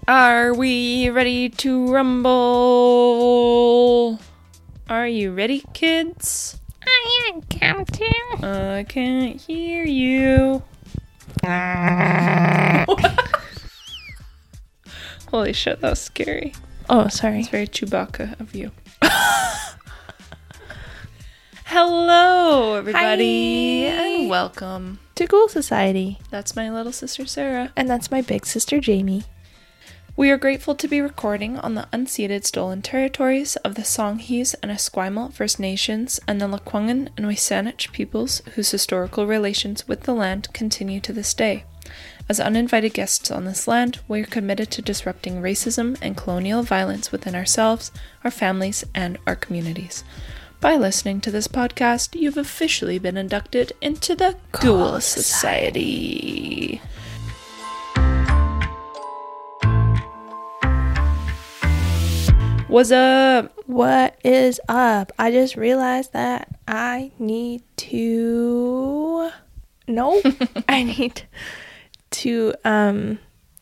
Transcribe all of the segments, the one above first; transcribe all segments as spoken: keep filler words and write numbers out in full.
Are we ready to rumble? Are you ready, kids? I am, Captain. I can't hear you. Holy shit, that was scary. Oh, sorry. It's very Chewbacca of you. Hello, everybody, Hi. and welcome To Ghoul Society. That's my little sister, Sarah. And that's my big sister, Jamie. We are grateful to be recording on the unceded stolen territories of the Songhees and Esquimalt First Nations and the Lekwungen and Wisanich peoples whose historical relations with the land continue to this day. As uninvited guests on this land, we are committed to disrupting racism and colonial violence within ourselves, our families, and our communities. By listening to this podcast, you've officially been inducted into the Ghoul Society. What's up? What is up? I just realized that I need to... No, I need to um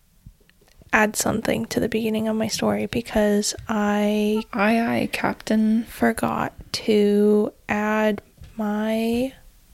add something to the beginning of my story because I Aye, aye, Captain. forgot to add my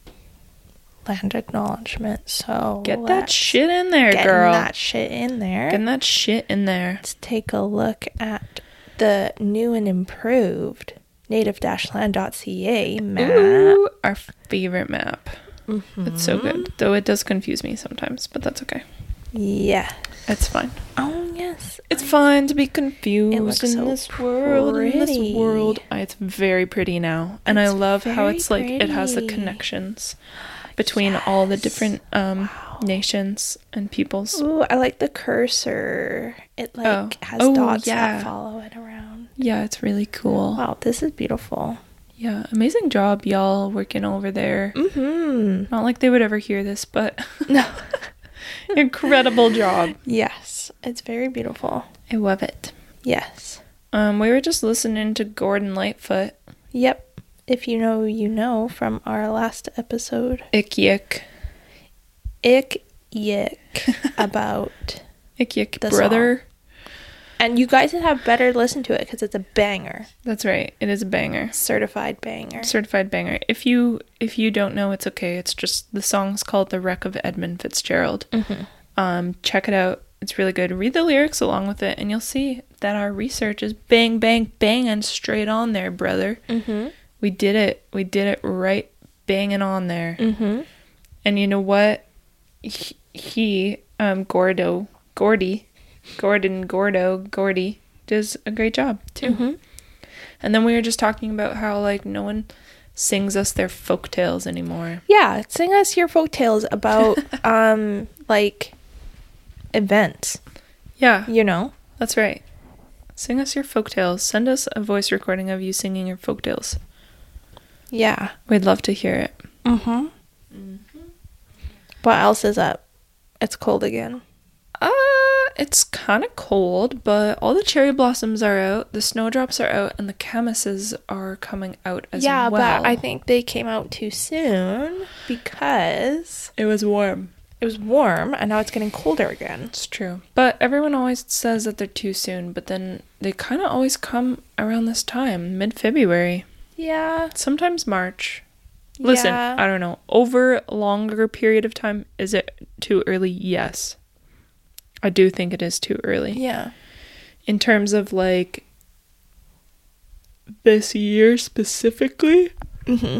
land acknowledgement. So Get that let's shit in there, get girl. that shit in there. Getting that shit in there. Let's take a look at the new and improved native land dot c a map. Ooh, our favorite map. Mm-hmm. It's so good. Though it does confuse me sometimes, but that's okay. Yeah. It's fine. Oh, yes. It's fine to be confused It looks in so this world. In this pretty. world. I- It's very pretty now. And It's I love how very it's like, it has the pretty. connections between all the Yes. different um, Wow. nations and peoples. Ooh, I like the cursor. It like Oh. has Oh, dots yeah. that follow it around. Yeah, it's really cool. Wow, this is beautiful. Yeah, amazing job, y'all, working over there. Mm-hmm. Not like they would ever hear this, but No. incredible job. Yes, it's very beautiful. I love it. Yes. Um, we were just listening to Gordon Lightfoot. Yep. If you know, you know from our last episode. Ick Yick. Ick yick about Ick Yick The brother. and you guys have better listen to it because it's a banger, That's right. It is a banger. certified banger. Certified banger. If you if you don't know, it's okay. It's just the song's called "The Wreck of Edmund Fitzgerald." Mm-hmm. Um, check it out. It's really good. Read the lyrics along with it, and you'll see that our research is bang, bang, banging straight on there, brother. Mm-hmm. We did it. We did it right, banging on there. Mm-hmm. And you know what? He, he um, Gordo, Gordy, Gordon, Gordo, Gordy does a great job too. Mm-hmm. And then we were just talking about how like no one sings us their folk tales anymore. Yeah, sing us your folk tales about um like events. Yeah, You know. that's right. Sing us your folk tales. Send us a voice recording of you singing your folk tales. Yeah. We'd love to hear it. Mm-hmm. What else is up? It's cold again. Uh, it's kind of cold, but all the cherry blossoms are out, the snowdrops are out, and the chamises are coming out as yeah, well. but I think they came out too soon because it was warm. it was warm and now it's getting colder again. It's true. But everyone always says that they're too soon, but then they kind of always come around this time, mid-February. Yeah. Sometimes March. Listen, Yeah. I don't know. Over a longer period of time, is it too early? Yes. I do think it is too early. Yeah. In terms of, like, this year specifically. Mm-hmm.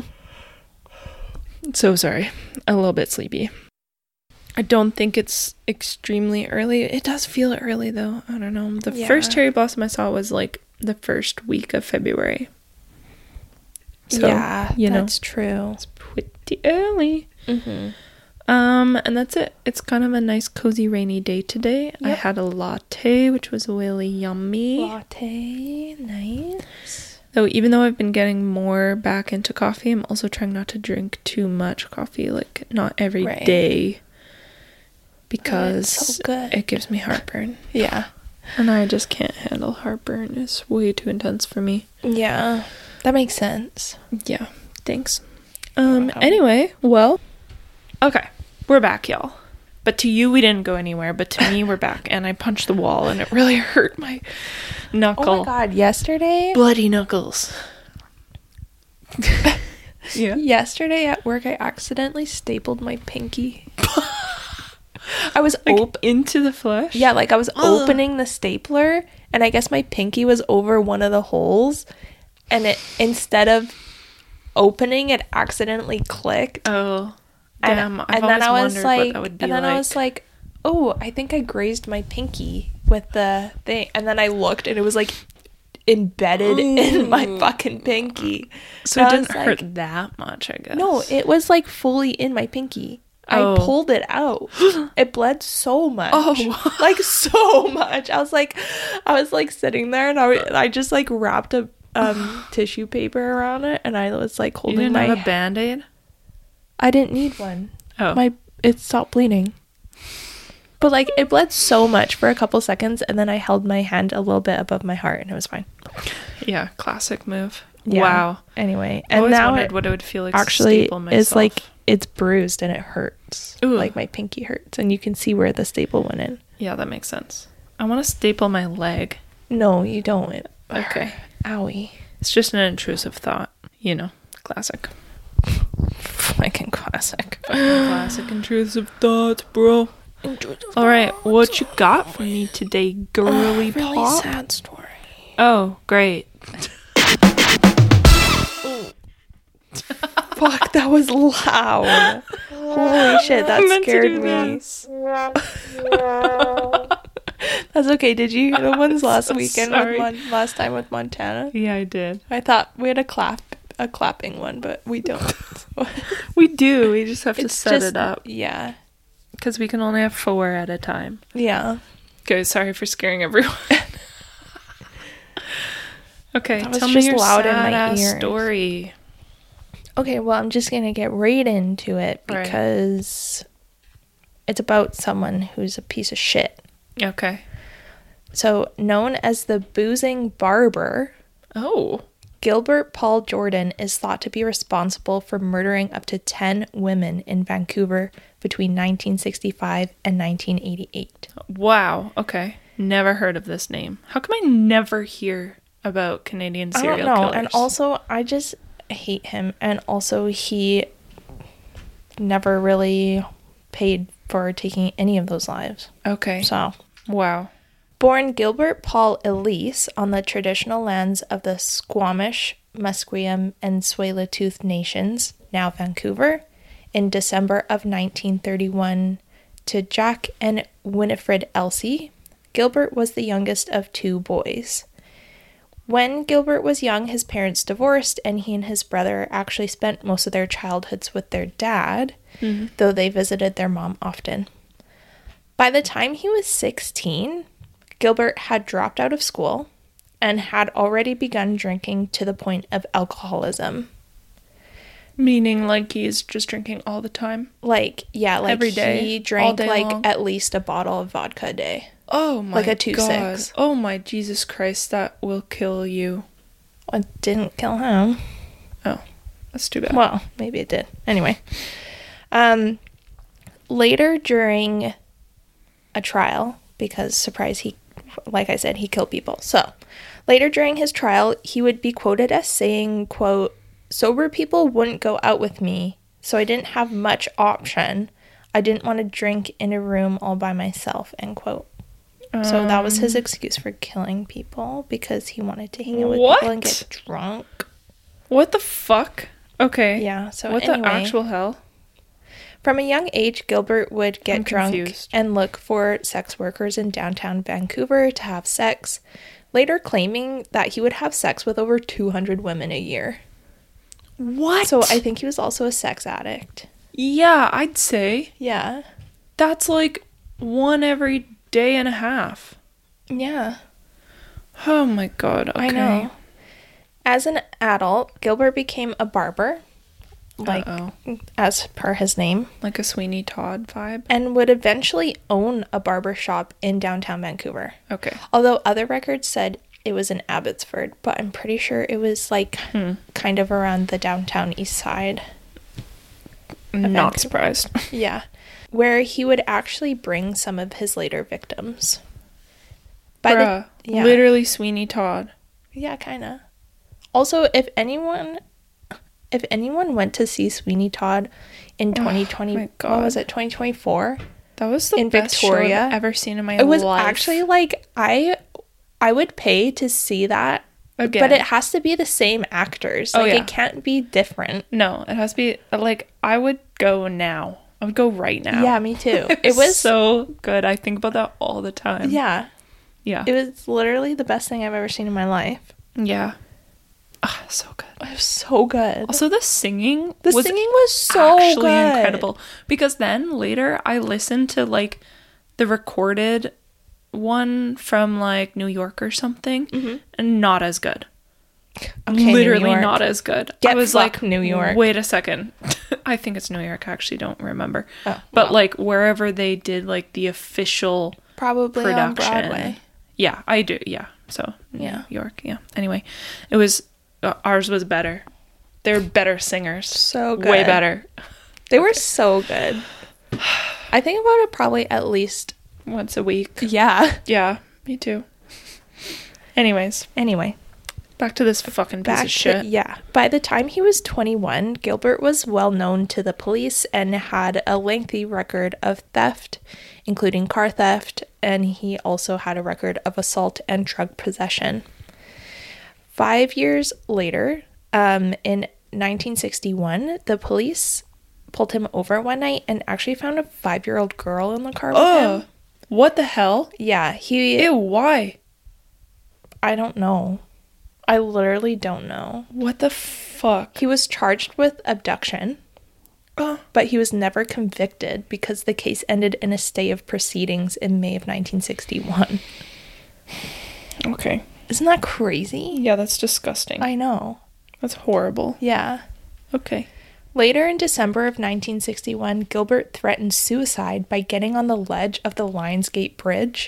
So sorry. A little bit sleepy. I don't think it's extremely early. It does feel early, though. I don't know. The Yeah. first cherry blossom I saw was, like, the first week of February. So, yeah, you know. that's true. It's pretty early. Mm-hmm. Um, and that's it. It's kind of a nice, cozy, rainy day today. I Yep. had a latte, which was really yummy. Latte, nice. Though, even though I've been getting more back into coffee, I'm also trying not to drink too much coffee, like, not every Right. day. Because so good. it gives me heartburn. Yeah. And I just can't handle heartburn. It's way too intense for me. Yeah. That makes sense. Yeah, thanks. Um, Wow. anyway, well, okay, we're back, y'all. But to you, we didn't go anywhere. But to me, we're back. And I punched the wall and it really hurt my knuckle. Oh my God. Yesterday. Bloody knuckles. Yeah. Yesterday at work, I accidentally stapled my pinky. I was like op- into the flesh? Yeah, like I was Ugh. opening the stapler and I guess my pinky was over one of the holes and it instead of opening it accidentally clicked. Oh. And, Damn. I've and then I always was wondered like what that would be and then like. I was like, "Oh, I think I grazed my pinky with the thing." And then I looked and it was like embedded Ooh. in my fucking pinky. So and it didn't like, hurt that much, I guess. No, it was like fully in my pinky. Oh. I pulled it out. It bled so much. Oh. Like so much. I was like I was like sitting there and I, I just like wrapped a um tissue paper around it and I was like holding you didn't my have a Band-Aid? I didn't need one. Oh. My it stopped bleeding. But like it bled so much for a couple seconds and then I held my hand a little bit above my heart and it was fine. Yeah, classic move. Yeah. Wow. Anyway, I and always now wondered it what it would feel like actually to staple myself. it's like it's bruised and it hurts. Ooh. Like my pinky hurts and you can see where the staple went in. Yeah, that makes sense. I want to staple my leg. No, you don't. It Okay. Owie. It's just an intrusive thought. You know, classic. Fucking classic. Classic intrusive thoughts, bro. All right, what you got for me today, girly uh, really pop? sad story. Oh, great. Fuck, that was loud. Holy shit, that scared me. That's okay. Did you hear the ones last so weekend sorry. with Mon- last time with Montana? Yeah, I did. I thought we had a clap a clapping one, but we don't. We do. We just have to It's set just- it up Yeah. because we can only have four at a time. Yeah. Okay, sorry for scaring everyone. Okay, That was tell me just your loud in sad my ass ears. story. Okay, well, I'm just going to get right into it Right. because it's about someone who's a piece of shit. Okay. So, known as the boozing barber, Oh. Gilbert Paul Jordan is thought to be responsible for murdering up to ten women in Vancouver between nineteen sixty-five and nineteen eighty-eight. Wow. Okay. Never heard of this name. How come I never hear about Canadian I serial don't know. killers? And also, I just hate him. And also, he never really paid for taking any of those lives. Okay. So, Wow. born Gilbert Paul Elise on the traditional lands of the Squamish, Musqueam, and Tsleil-Waututh nations, now Vancouver, in December of nineteen thirty-one to Jack and Winifred Elsie, Gilbert was the youngest of two boys. When Gilbert was young, his parents divorced, and he and his brother actually spent most of their childhoods with their dad, Mm-hmm. though they visited their mom often. By the time he was sixteen, Gilbert had dropped out of school and had already begun drinking to the point of alcoholism. Meaning like he's just drinking all the time? Like, yeah, like Every day? he All drank day like long? at least a bottle of vodka a day. Oh my Like a two God. six. Oh my Jesus Christ, that will kill you. It didn't kill him. Oh, that's too bad. Well, maybe it did. Anyway. Um, later during a trial, because surprise, he, like I said, he killed people. So, later during his trial, he would be quoted as saying, quote, "Sober people wouldn't go out with me, so I didn't have much option. I didn't want to drink in a room all by myself," end quote. Um, So that was his excuse for killing people, because he wanted to hang out with What? people and get drunk. What the fuck? Okay. Yeah, so what anyway. the actual hell? From a young age, Gilbert would get I'm drunk confused. and look for sex workers in downtown Vancouver to have sex, later claiming that he would have sex with over two hundred women a year. What? So I think he was also a sex addict. Yeah, I'd say. Yeah. That's like one every day and a half. Yeah. Oh my God. Okay. I know. As an adult, Gilbert became a barber, like Uh-oh. as per his name, Like a Sweeney Todd vibe. and would eventually own a barber shop in downtown Vancouver. Okay. Although other records said it was in Abbotsford, but I'm pretty sure it was like Hmm. kind of around the downtown east side. Not Vancouver. surprised. Yeah. where he would actually bring some of his later victims. By Bruh, the, yeah. literally Sweeney Todd. Yeah, kind of. Also, if anyone if anyone went to see Sweeney Todd in twenty twenty, oh my God. what was it, twenty twenty-four? That was the in best Victoria. show I've ever seen in my life. It was actually like I I would pay to see that again. But it has to be the same actors. Like, oh, yeah. It can't be different. No, it has to be like I would go now. I would go right now. Yeah, me too. it, was it was so good. I think about that all the time. Yeah. Yeah. It was literally the best thing I've ever seen in my life. Yeah. Oh, so good. It was so good. Also, the singing the was singing was so actually good. incredible. Because then later I listened to like the recorded one from like New York or something, mm-hmm. and not as good. Okay, literally not as good. Get I was like like, New York. Wait a second. I think it's New York. I actually don't remember. Oh, but wow. like wherever they did like the official probably production. On Broadway. Yeah, I do. Yeah. So yeah, New York. Yeah. Anyway, it was uh, ours was better. They're better singers. So good. Way better. They okay. were so good. I think about it probably at least once a week. Yeah. Yeah. Me too. Anyways. Anyway. Back to this fucking piece Back of shit. To, yeah. By the time he was twenty-one, Gilbert was well known to the police and had a lengthy record of theft, including car theft, and he also had a record of assault and drug possession. Five years later, um, in nineteen sixty-one, the police pulled him over one night and actually found a five-year-old girl in the car with oh, him. What the hell? Yeah, he... Ew, why? I don't know. I literally don't know. What the fuck? He was charged with abduction, uh. but he was never convicted because the case ended in a stay of proceedings in May of nineteen sixty-one. Okay. Isn't that crazy? Yeah, that's disgusting. I know. That's horrible. Yeah. Okay. Later in December of nineteen sixty-one, Gilbert threatened suicide by getting on the ledge of the Lionsgate Bridge,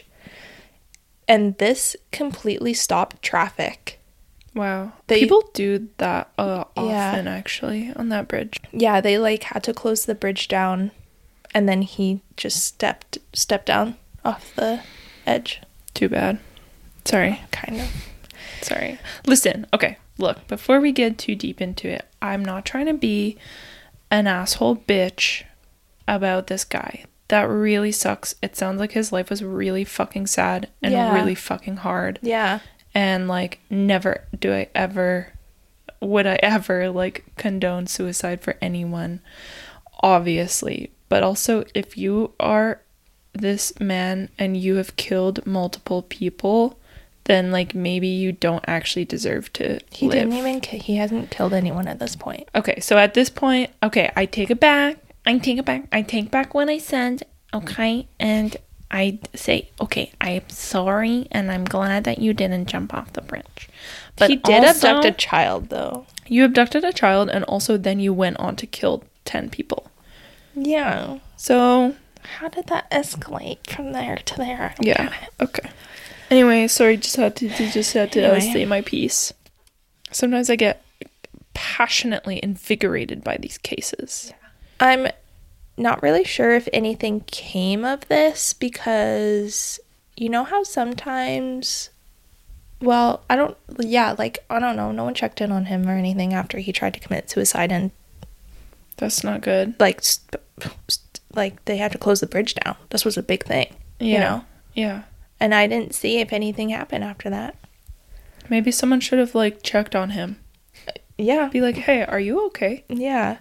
and this completely stopped traffic. Wow. They, People do that uh, often, yeah. actually, on that bridge. Yeah, they, like, had to close the bridge down, and then he just stepped stepped down off the edge. Too bad. Sorry. Kind of. Sorry. Listen, okay, look, before we get too deep into it, I'm not trying to be an asshole bitch about this guy. That really sucks. It sounds like his life was really fucking sad and yeah. really fucking hard. Yeah. And, like, never do I ever, would I ever, like, condone suicide for anyone, obviously. But also, if you are this man and you have killed multiple people, then, like, maybe you don't actually deserve to He live. didn't even, ki- he hasn't killed anyone at this point. Okay, so at this point, okay, I take it back. I take it back. I take back what I said, okay? And I say, okay, I'm sorry, and I'm glad that you didn't jump off the bridge. But he did also, abduct a child, though. You abducted a child, and also then you went on to kill ten people. Yeah. So how did that escalate from there to there? Yeah. Okay. Anyway, sorry, just had to just had to anyway. say my piece. Sometimes I get passionately invigorated by these cases. Yeah. I'm not really sure if anything came of this because you know how sometimes, well, I don't, yeah, like, I don't know, no one checked in on him or anything after he tried to commit suicide, and that's not good. Like, st- st- like they had to close the bridge down. This was a big thing, yeah. you know? Yeah. And I didn't see if anything happened after that. Maybe someone should have, like, checked on him. Yeah. Be like, hey, are you okay? Yeah.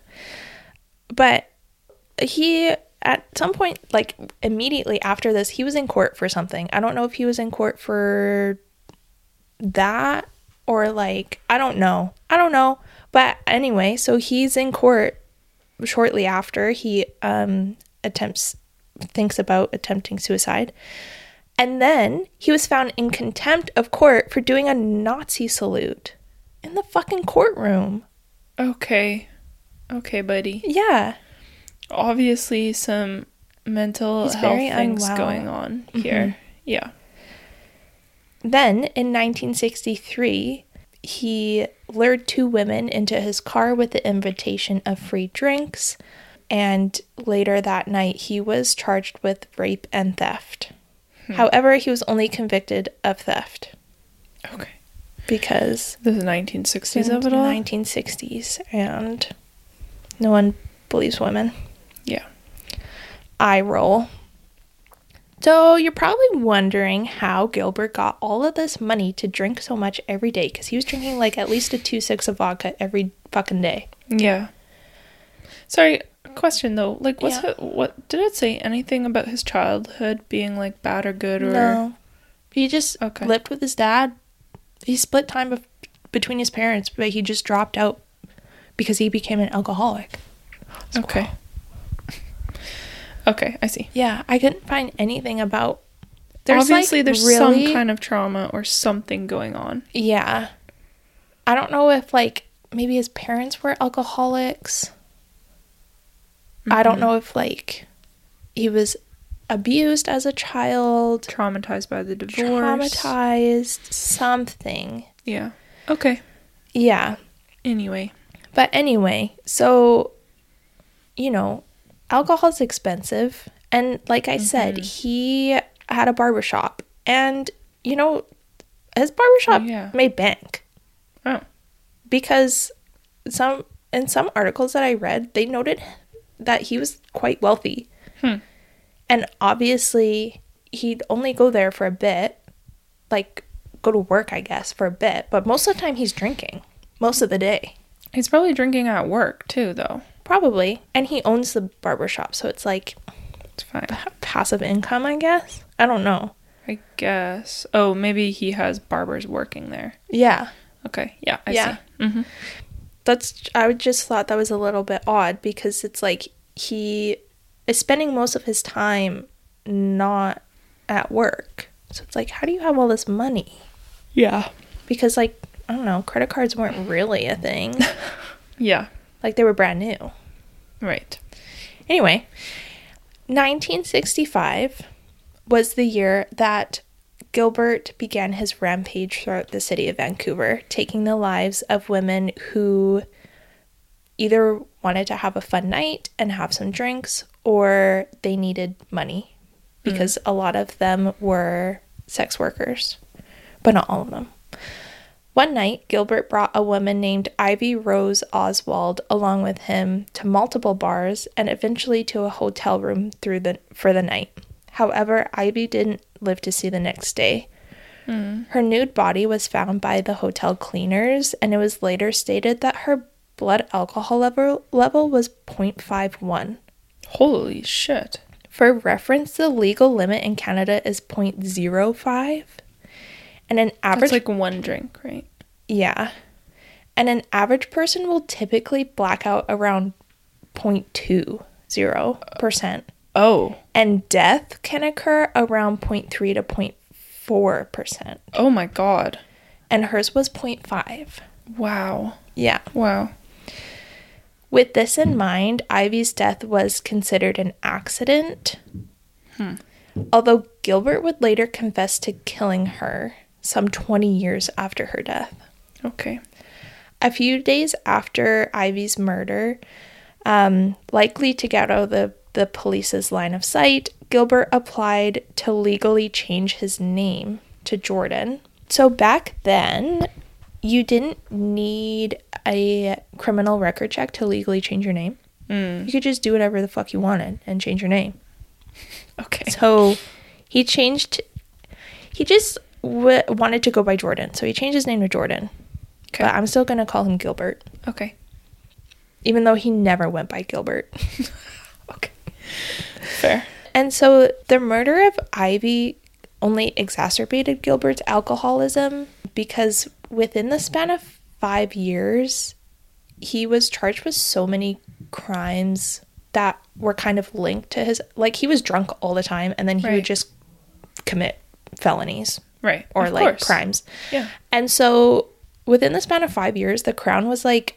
But he, at some point, like, immediately after this, he was in court for something. I don't know if he was in court for that or, like, I don't know. I don't know. But anyway, so he's in court shortly after he um, attempts, thinks about attempting suicide. And then he was found in contempt of court for doing a Nazi salute in the fucking courtroom. Okay. Okay, buddy. Yeah. Obviously some mental He's health very things unwell. going on here. Mm-hmm. Yeah. Then in nineteen sixty-three, he lured two women into his car with the invitation of free drinks. and later that night, he was charged with rape and theft. Hmm. However, he was only convicted of theft. Okay. Because... the nineteen sixties of it all? nineteen sixties, and no one believes women. Yeah. Eye roll. So you're probably wondering how Gilbert got all of this money to drink so much every day, because he was drinking like at least a two six of vodka every fucking day. Yeah. Sorry, question though. Like, what's Yeah. it, what did it say anything about his childhood being like bad or good or? No, he just Okay. lived with his dad. He split time bef- between his parents, but he just dropped out because he became an alcoholic. Okay. Okay, I see. Yeah, I couldn't find anything about... There's Obviously, like, there's really, some kind of trauma or something going on. Yeah. I don't know if, like, maybe his parents were alcoholics. Mm-hmm. I don't know if, like, he was abused as a child. Traumatized by the divorce. Traumatized. Something. Yeah. Okay. Yeah. Anyway. But anyway, so, you know, alcohol's expensive. And like I mm-hmm. said, he had a barbershop. And, you know, his barbershop oh, yeah. made bank. Oh. Because some in some articles that I read, they noted that he was quite wealthy. Hmm. And obviously, he'd only go there for a bit. Like, go to work, I guess, for a bit. But most of the time, he's drinking. Most of the day. He's probably drinking at work, too, though. Probably. And he owns the barbershop, so it's like... it's fine. P- passive income, I guess? I don't know. I guess. Oh, maybe he has barbers working there. Yeah. Okay. Yeah, I yeah. see. Mm-hmm. That's... I just thought that was a little bit odd, because it's like he is spending most of his time not at work. So it's like, how do you have all this money? Yeah. Because, like, I don't know, credit cards weren't really a thing. Yeah. Like, they were brand new. Right. Anyway, nineteen sixty-five was the year that Gilbert began his rampage throughout the city of Vancouver, taking the lives of women who either wanted to have a fun night and have some drinks, or they needed money, because mm. a lot of them were sex workers, but not all of them. One night, Gilbert brought a woman named Ivy Rose Oswald along with him to multiple bars and eventually to a hotel room through the for the night. However, Ivy didn't live to see the next day. Mm. Her nude body was found by the hotel cleaners, and it was later stated that her blood alcohol level, level was zero point five one. Holy shit. For reference, the legal limit in Canada is zero point zero five. And an average... that's like one drink, right? Yeah. And an average person will typically black out around zero point two zero percent. Oh. And death can occur around zero point three to zero point four percent. Oh my god. And hers was zero point five. Wow. Yeah. Wow. With this in mind, Ivy's death was considered an accident. Hmm. Although Gilbert would later confess to killing her some twenty years after her death. Okay. A few days after Ivy's murder, um, likely to get out of the, the police's line of sight, Gilbert applied to legally change his name to Jordan. So back then, you didn't need a criminal record check to legally change your name. Mm. You could just do whatever the fuck you wanted and change your name. Okay. So he changed, he just w- wanted to go by Jordan. So he changed his name to Jordan. Okay. But I'm still going to call him Gilbert. Okay. Even though he never went by Gilbert. Okay. Fair. And so the murder of Ivy only exacerbated Gilbert's alcoholism, because within the span of five years, he was charged with so many crimes that were kind of linked to his, like, he was drunk all the time, and then he right. would just commit felonies. Right. Or, of like, course. crimes. Yeah. And so within the span of five years, the Crown was like,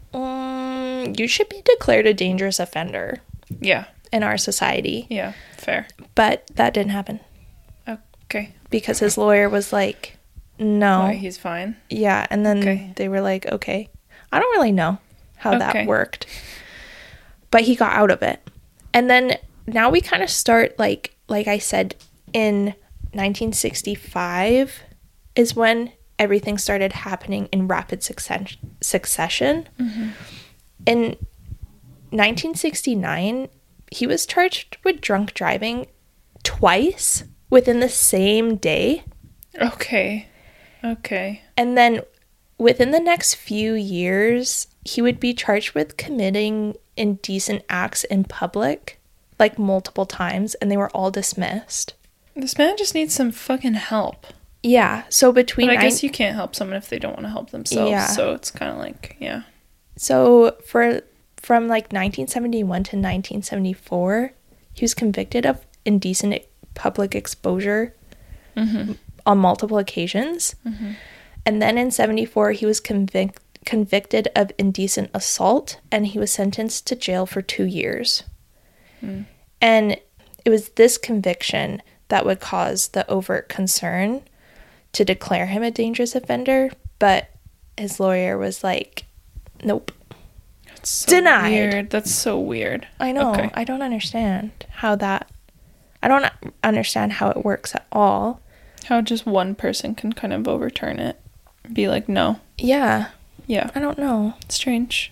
mm, you should be declared a dangerous offender. Yeah. In our society. Yeah. Fair. But that didn't happen. Okay. Because his lawyer was like, no. Why, he's fine? Yeah. And then okay. they were like, okay. I don't really know how okay. that worked. but he got out of it. And then now we kind of start, like, like I said, in nineteen sixty-five is when everything started happening in rapid success- succession. Mm-hmm. In nineteen sixty-nine, he was charged with drunk driving twice within the same day. Okay. Okay. And then within the next few years, he would be charged with committing indecent acts in public, like multiple times, and they were all dismissed. This man just needs some fucking help. Yeah, so between... But I nine- guess you can't help someone if they don't want to help themselves. Yeah. So it's kind of like, yeah. So for from like nineteen seventy-one to nineteen seventy-four, he was convicted of indecent public exposure Mm-hmm. on multiple occasions. Mm-hmm. And then in seventy-four, he was convic- convicted of indecent assault, and he was sentenced to jail for two years. Mm. And it was this conviction that would cause the overt concern to declare him a dangerous offender, but his lawyer was like, nope. That's so Denied. weird. That's so weird. I know. Okay. I don't understand how that... I don't understand how it works at all. How just one person can kind of overturn it. Be like, no. Yeah. Yeah. I don't know. Strange.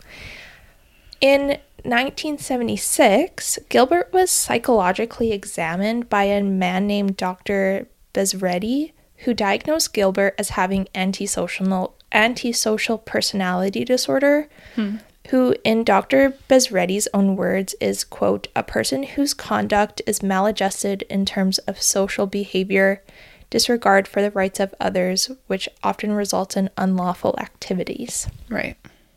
In nineteen seventy-six, Gilbert was psychologically examined by a man named Doctor Bezretti, who diagnosed Gilbert as having antisocial antisocial personality disorder, Hmm. who, in Doctor Bezretti's own words, is, quote, a person whose conduct is maladjusted in terms of social behavior, disregard for the rights of others, which often results in unlawful activities. Right.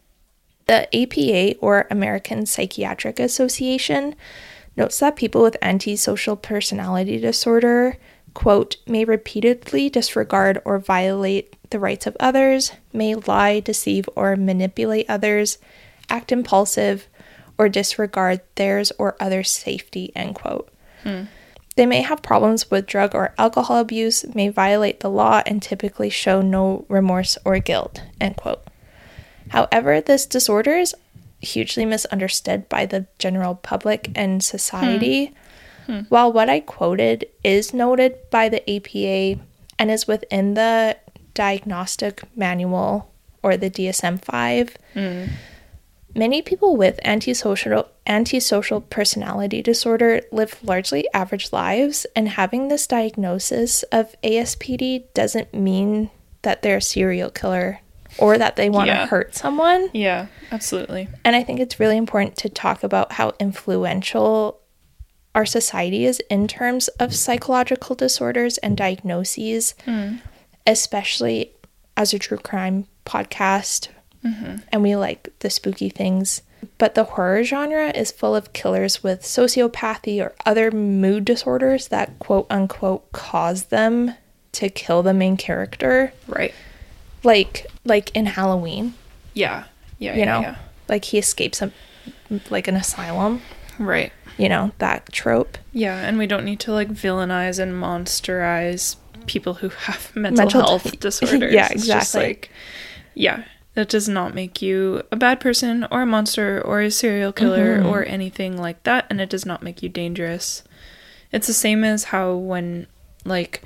The A P A, or American Psychiatric Association, notes that people with antisocial personality disorder, quote, may repeatedly disregard or violate the rights of others, may lie, deceive, or manipulate others, act impulsive, or disregard theirs or others' safety, end quote. Hmm. They may have problems with drug or alcohol abuse, may violate the law, and typically show no remorse or guilt, end quote. However, this disorder is hugely misunderstood by the general public and society. Hmm. Hmm. While what I quoted is noted by the A P A and is within the Diagnostic Manual, or the D S M five, Mm. many people with antisocial antisocial personality disorder live largely average lives, and having this diagnosis of A S P D doesn't mean that they're a serial killer or that they want to Yeah. hurt someone. Yeah, absolutely. And I think it's really important to talk about how influential our society is in terms of psychological disorders and diagnoses, Mm. especially as a true crime podcast. Mm-hmm. And we like the spooky things. But the horror genre is full of killers with sociopathy or other mood disorders that, quote unquote, cause them to kill the main character. Right. Like, like in Halloween, Yeah. Yeah. you yeah, know, yeah. like he escapes a, like an asylum, Right. you know, that trope. Yeah, and we don't need to like villainize and monsterize people who have mental, Mental health d- disorders. Yeah, It's just exactly. like, yeah, that does not make you a bad person or a monster or a serial killer Mhm. or anything like that, and it does not make you dangerous. It's the same as how when like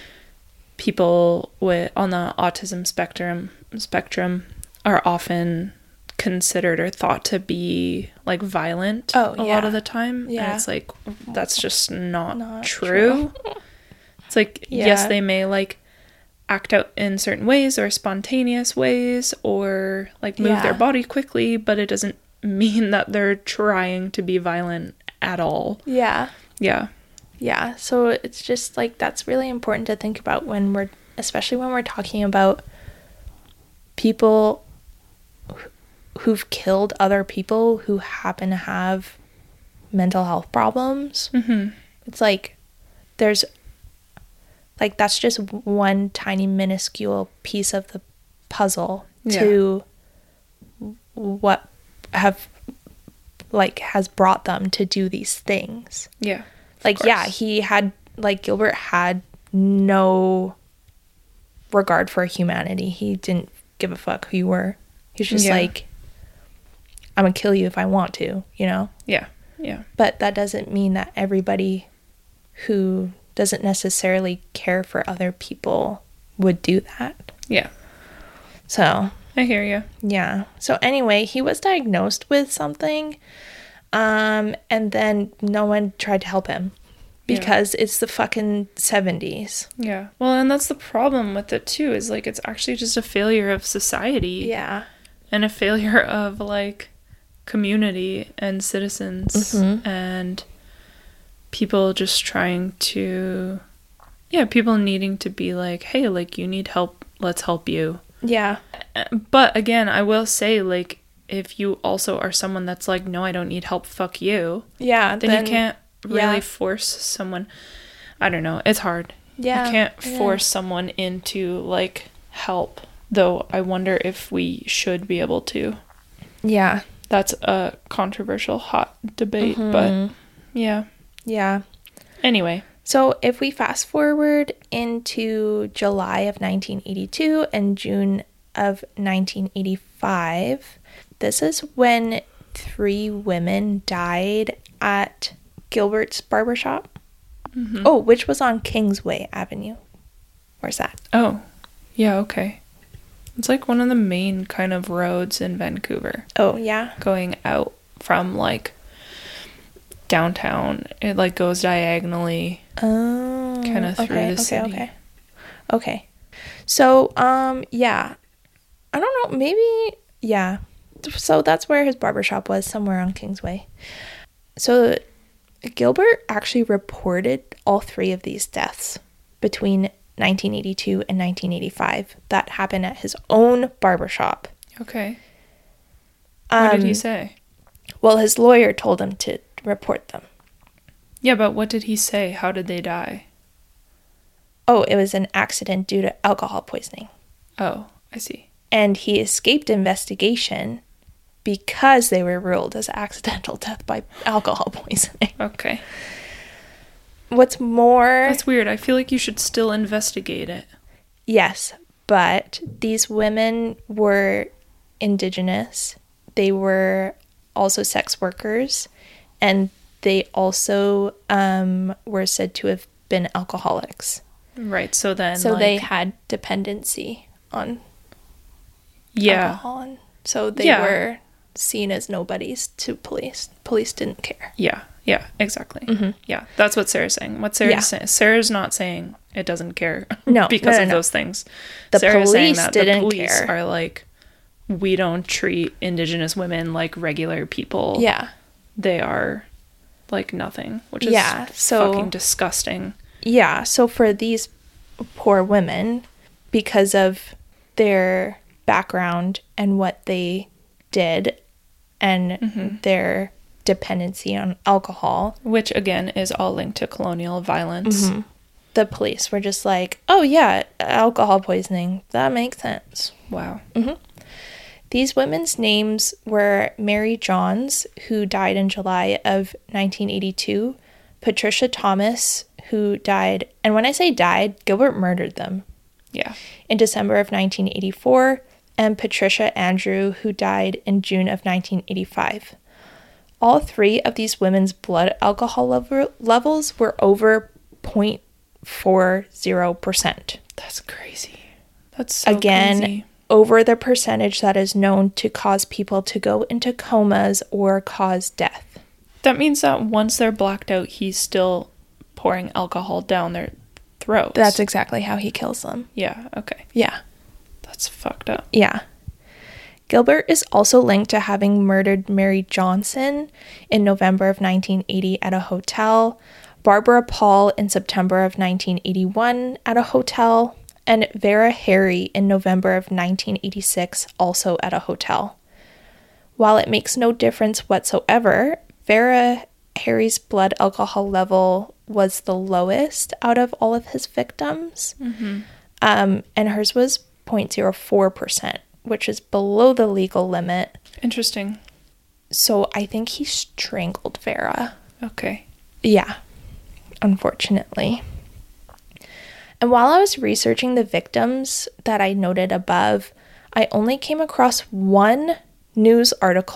people with on the autism spectrum spectrum are often considered or thought to be like violent Oh, a lot yeah. of the time. Yeah. And it's like that's just not, Not true. It's like yes, Yeah. they may like act out in certain ways or spontaneous ways or like move Yeah. their body quickly, but it doesn't mean that they're trying to be violent at all. Yeah. Yeah. Yeah. So it's just like that's really important to think about when we're, especially when we're talking about people wh- who've killed other people who happen to have mental health problems. Mm-hmm. It's like there's like that's just one tiny minuscule piece of the puzzle Yeah. to what have like has brought them to do these things. Yeah. Like, course. yeah, he had, like, Gilbert had no regard for humanity. He didn't give a fuck who you were. He's just Yeah. like, I'm gonna kill you if I want to, you know? Yeah. Yeah. But that doesn't mean that everybody who doesn't necessarily care for other people would do that. Yeah. So I hear you. yeah. So anyway, he was diagnosed with something, um, and then no one tried to help him because yeah. it's the fucking seventies. Yeah. Well, and that's the problem with it too, is like it's actually just a failure of society. Yeah. And a failure of like community and citizens mm-hmm. and people just trying to yeah people needing to be like, hey, like you need help, let's help you. Yeah. But again, I will say, like, if you also are someone that's like, no, I don't need help, fuck you, yeah then, then you can't really yeah. force someone. I don't know, it's hard. Yeah, you can't yeah. force someone into like help, though I wonder if we should be able to. Yeah. That's a controversial hot debate, mm-hmm. but yeah. Yeah. Anyway. So if we fast forward into July of nineteen eighty-two and June of nineteen eighty-five, this is when three women died at Gilbert's barbershop. Mm-hmm. Oh, which was on Kingsway Avenue. Where's that? Oh, yeah, okay. It's like one of the main kind of roads in Vancouver. Oh, yeah. Going out from like downtown. It like goes diagonally. Oh. Kind of through okay, the okay, city. Okay. Okay. So, um, yeah. I don't know, maybe, yeah. So that's where his barbershop was, somewhere on Kingsway. So Gilbert actually reported all three of these deaths between nineteen eighty-two and nineteen eighty-five that happened at his own barbershop. Okay. What um, did he say? Well, his lawyer told him to report them. Yeah, but what did he say? How did they die? Oh, it was an accident due to alcohol poisoning. Oh, I see. And he escaped investigation because they were ruled as accidental death by alcohol poisoning. Okay. What's more... That's weird. I feel like you should still investigate it. Yes, but these women were Indigenous. They were also sex workers. And they also um, were said to have been alcoholics. Right, so then... So like, they had dependency on yeah. alcohol. And so they yeah. were seen as nobodies to police. Police didn't care. Yeah, yeah, exactly. Mm-hmm. Yeah, that's what Sarah's saying. What Sarah's yeah. saying, Sarah's not saying it doesn't care no, because no, no, of no. those things. The Sarah's police saying that didn't the police care. are like, we don't treat Indigenous women like regular people. Yeah. They are like nothing, which is yeah, so, fucking disgusting. Yeah, so for these poor women, because of their background and what they did and mm-hmm. their dependency on alcohol, which again is all linked to colonial violence, mm-hmm. the police were just like, oh yeah, alcohol poisoning, that makes sense. Wow. Mm-hmm. These women's names were Mary Johns, who died in July of nineteen eighty-two, Patricia Thomas, who died, and when I say died, Gilbert murdered them. Yeah. In December of nineteen eighty-four, and Patricia Andrew, who died in June of nineteen eighty-five. All three of these women's blood alcohol level- levels were over zero point four zero percent. That's crazy. That's so Again, crazy. Over the percentage that is known to cause people to go into comas or cause death. That means that once they're blacked out, he's still pouring alcohol down their throats. That's exactly how he kills them. Yeah, okay. Yeah. That's fucked up. Yeah. Gilbert is also linked to having murdered Mary Johnson in November of nineteen eighty at a hotel, Barbara Paul in September of nineteen eighty-one at a hotel, and Vera Harry in November of nineteen eighty-six, also at a hotel. While it makes no difference whatsoever, Vera Harry's blood alcohol level was the lowest out of all of his victims, mm-hmm. um, and hers was zero point zero four percent, which is below the legal limit. Interesting. So I think he strangled Vera. Okay. Yeah, unfortunately. And while I was researching the victims that I noted above, I only came across one news article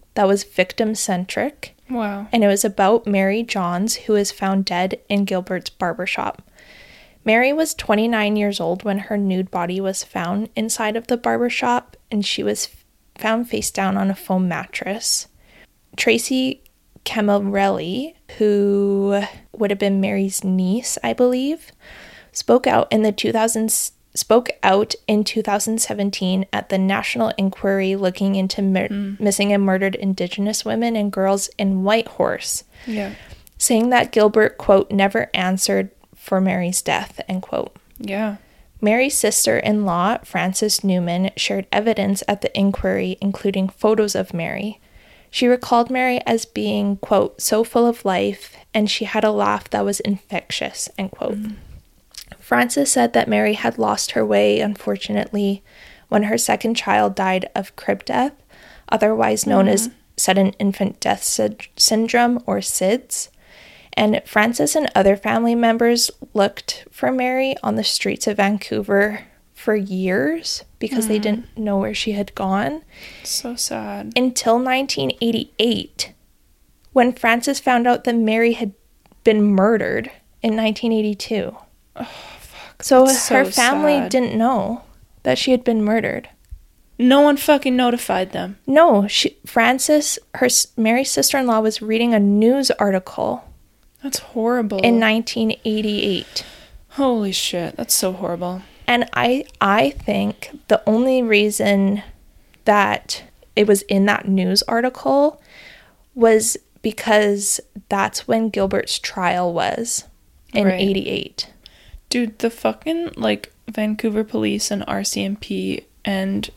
that was victim-centric. Wow. And it was about Mary Johns, who was found dead in Gilbert's barbershop. Mary was twenty-nine years old when her nude body was found inside of the barbershop, and she was found face down on a foam mattress. Tracy Camarelli, who would have been Mary's niece, I believe, spoke out in the two thousands spoke out in two thousand seventeen at the National Inquiry looking into mur- mm. missing and murdered Indigenous women and girls in Whitehorse. Yeah. Saying that Gilbert, quote, never answered for Mary's death, end quote. Yeah. Mary's sister-in-law, Frances Newman, shared evidence at the inquiry, including photos of Mary. She recalled Mary as being, quote, so full of life, and she had a laugh that was infectious, end quote. Mm. Frances said that Mary had lost her way, unfortunately, when her second child died of crib death, otherwise known mm. as sudden infant death sy- syndrome, or S I D S. And Frances and other family members looked for Mary on the streets of Vancouver for years because mm. they didn't know where she had gone. So sad. Until nineteen eighty-eight, when Frances found out that Mary had been murdered in nineteen eighty-two. Oh, fuck. So That's her so family sad. didn't know that she had been murdered. No one fucking notified them. No, she, Frances, her Mary's sister-in-law, was reading a news article. That's horrible. In nineteen eighty-eight. Holy shit, that's so horrible. And I I think the only reason that it was in that news article was because that's when Gilbert's trial was in right. eighty-eight. Dude, the fucking, like, Vancouver police and R C M P and,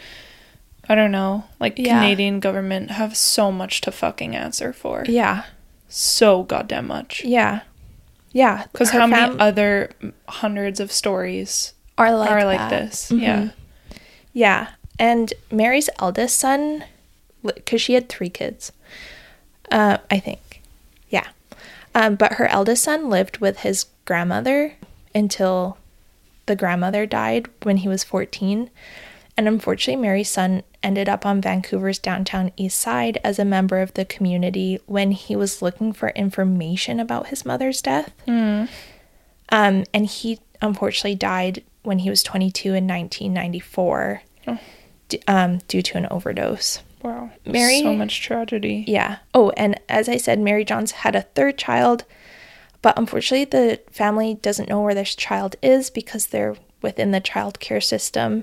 I don't know, like, yeah. Canadian government have so much to fucking answer for. Yeah. So goddamn much. Yeah. Yeah. Because how many fam- other hundreds of stories are like, are that. like this? Mm-hmm. Yeah. Yeah. And Mary's eldest son, because she had three kids, uh, I think. Yeah. Um, but her eldest son lived with his grandmother until the grandmother died when he was fourteen. And unfortunately, Mary's son ended up on Vancouver's downtown east side as a member of the community when he was looking for information about his mother's death. Mm. Um, and he unfortunately died when he was twenty-two in nineteen ninety-four oh. d- um, due to an overdose. Wow. Mary, so much tragedy. Yeah. Oh, and as I said, Mary Johns had a third child, but unfortunately the family doesn't know where this child is because they're within the child care system.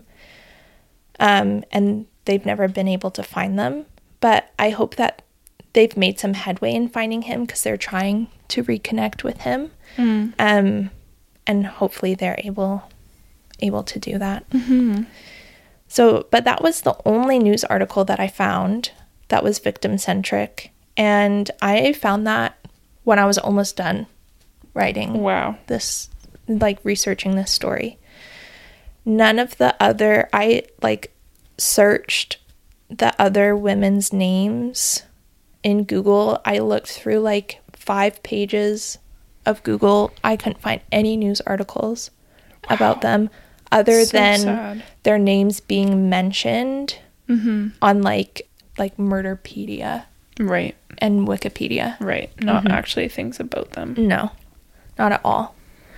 Um, and they've never been able to find them. But I hope that they've made some headway in finding him because they're trying to reconnect with him. Mm. Um, and hopefully they're able able to do that. Mm-hmm. So, but that was the only news article that I found that was victim-centric. And I found that when I was almost done writing wow. this, like researching this story. None of the other, I like searched the other women's names in Google. I looked through like five pages of Google. I couldn't find any news articles wow. about them other so than sad. Their names being mentioned mm-hmm. on like like Murderpedia. Right. And Wikipedia. Right. Not mm-hmm. actually things about them. No. Not at all.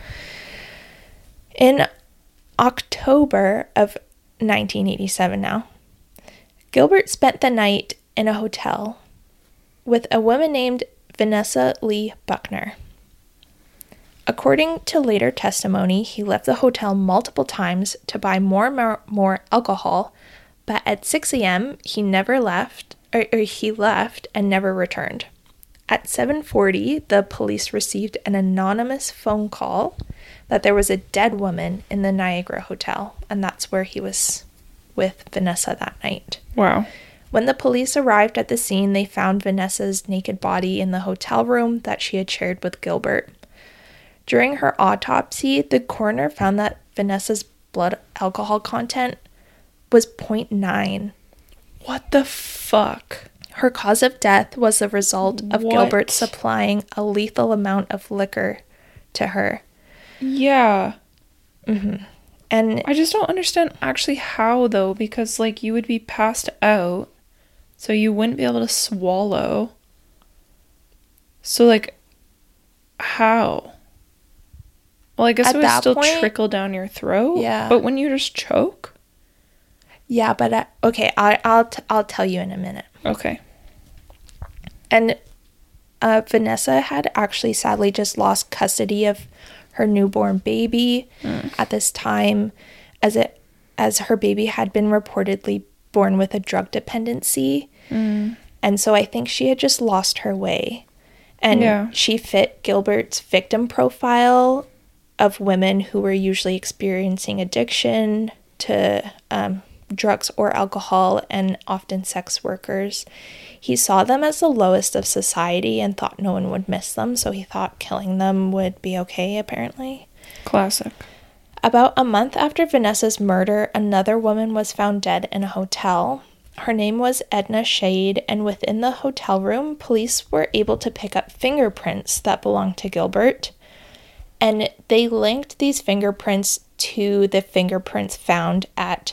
In October of nineteen eighty-seven now, Gilbert spent the night in a hotel with a woman named Vanessa Lee Buckner. According to later testimony, he left the hotel multiple times to buy more more, more alcohol, but at six a.m. he never left, or, or he left and never returned. At seven forty, the police received an anonymous phone call that there was a dead woman in the Niagara Hotel, and that's where he was with Vanessa that night. Wow. When the police arrived at the scene, they found Vanessa's naked body in the hotel room that she had shared with Gilbert. During her autopsy, the coroner found that Vanessa's blood alcohol content was zero point nine. What the fuck? Her cause of death was the result of what? Gilbert supplying a lethal amount of liquor to her. Yeah. Mm-hmm. And I just don't understand actually how, though, because, like, you would be passed out So you wouldn't be able to swallow. So, like, how? Well, I guess At it would that still point- trickle down your throat. Yeah. But wouldn't you just choke? Yeah, but I, okay, I, I'll t- I'll tell you in a minute. Okay. And uh, Vanessa had actually sadly just lost custody of her newborn baby Mm. at this time, as it as her baby had been reportedly born with a drug dependency. Mm. And so I think she had just lost her way. And Yeah. she fit Gilbert's victim profile of women who were usually experiencing addiction to um, drugs or alcohol, and often sex workers. He saw them as the lowest of society and thought no one would miss them, so he thought killing them would be okay, apparently. Classic. About a month after Vanessa's murder, another woman was found dead in a hotel. Her name was Edna Shade, and within the hotel room, police were able to pick up fingerprints that belonged to Gilbert. And they linked these fingerprints to the fingerprints found at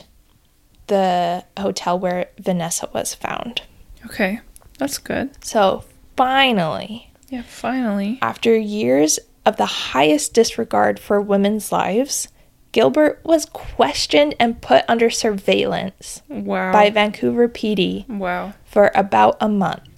the hotel where Vanessa was found. Okay. That's good. So finally, Yeah, finally. after years of the highest disregard for women's lives, Gilbert was questioned and put under surveillance Wow. by Vancouver P D Wow. for about a month.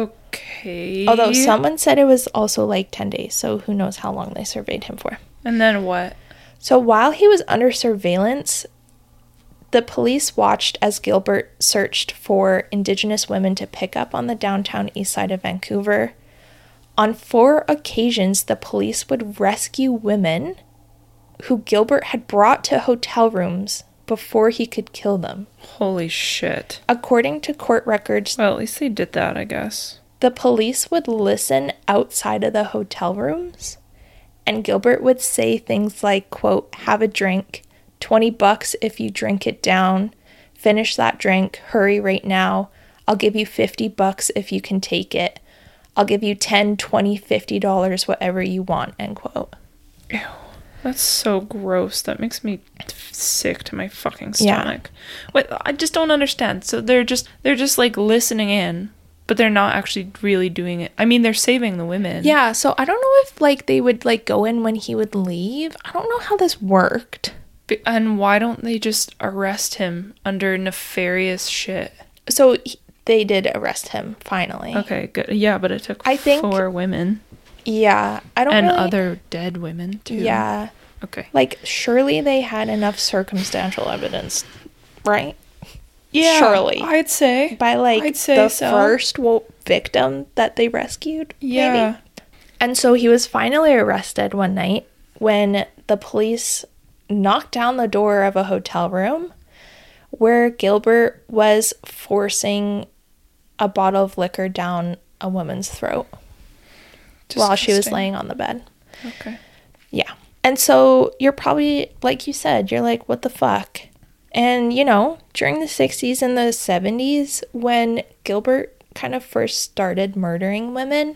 Okay. Although someone said it was also like ten days, so who knows how long they surveyed him for. And then what? So while he was under surveillance, the police watched as Gilbert searched for Indigenous women to pick up on the downtown east side of Vancouver. On four occasions, the police would rescue women who Gilbert had brought to hotel rooms before he could kill them. Holy shit. According to court records, Well, at least they did that, I guess. the police would listen outside of the hotel rooms, and Gilbert would say things like, quote, "Have a drink, twenty bucks if you drink it down, finish that drink, hurry right now, I'll give you fifty bucks if you can take it, I'll give you ten, twenty, fifty dollars, whatever you want," end quote. Ew. That's so gross. That makes me sick to my fucking Yeah. stomach. Wait, I just don't understand. So they're just they're just like listening in, but they're not actually really doing it. I mean, they're saving the women. Yeah, so I don't know if like they would like go in when he would leave. I don't know how this worked. B- And why don't they just arrest him under nefarious shit? So he, they did arrest him finally. Okay, good. Yeah, but it took I think- four women Yeah, I don't and really, other dead women too. Yeah. Okay. Like, surely they had enough circumstantial evidence, right? Yeah. Surely. I'd say. By, like, I'd say the so. first wo- victim that they rescued? Yeah. Maybe? And so he was finally arrested one night when the police knocked down the door of a hotel room where Gilbert was forcing a bottle of liquor down a woman's throat while she was Disgusting. laying on the bed. Okay. Yeah. And so you're probably, like you said, you're like, what the fuck? And, you know, during the sixties and the seventies, when Gilbert kind of first started murdering women,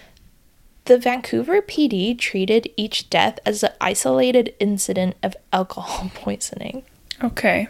the Vancouver P D treated each death as an isolated incident of alcohol poisoning. Okay.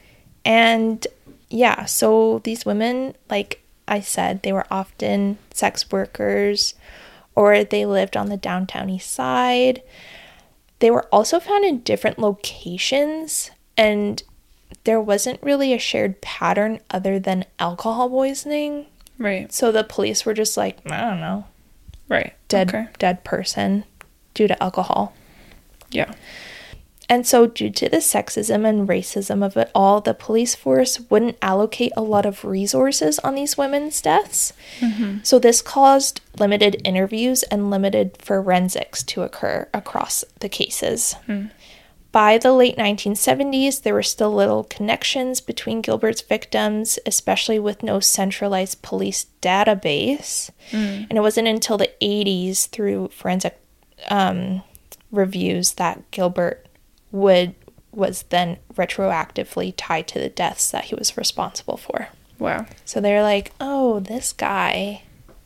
And yeah, so these women, like I said, they were often sex workers or they lived on the downtown east side. They were also found in different locations, and there wasn't really a shared pattern other than alcohol poisoning. Right. So the police were just like, I don't know, Right. dead Okay. dead person due to alcohol. Yeah. And so, due to the sexism and racism of it all, the police force wouldn't allocate a lot of resources on these women's deaths. Mm-hmm. So, this caused limited interviews and limited forensics to occur across the cases. Hmm. By the late nineteen seventies, there were still little connections between Gilbert's victims, especially with no centralized police database. Mm. And it wasn't until the eighties, through forensic um, reviews, that Gilbert would was then retroactively tied to the deaths that he was responsible for. Wow. So they're like, oh, this guy,